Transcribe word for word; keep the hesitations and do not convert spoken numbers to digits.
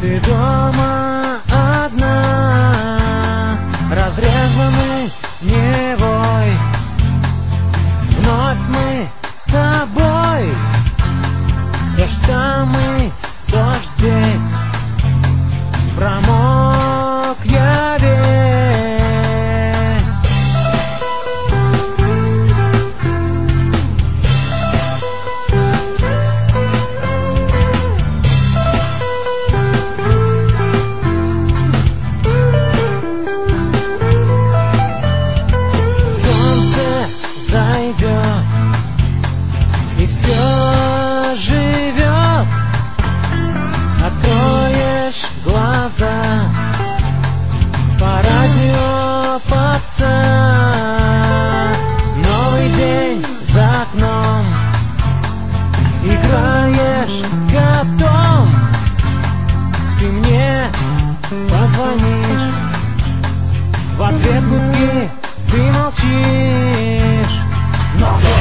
Ты дома одна, разрезанный невой. Вновь мы с тобой, те штаммы, дождь здесь, промок я весь. И все живет, откроешь глаза, по радио пацан. Новый день за окном, играешь с котом. Ты мне позвонишь, в ответ гудки, ты молчишь, но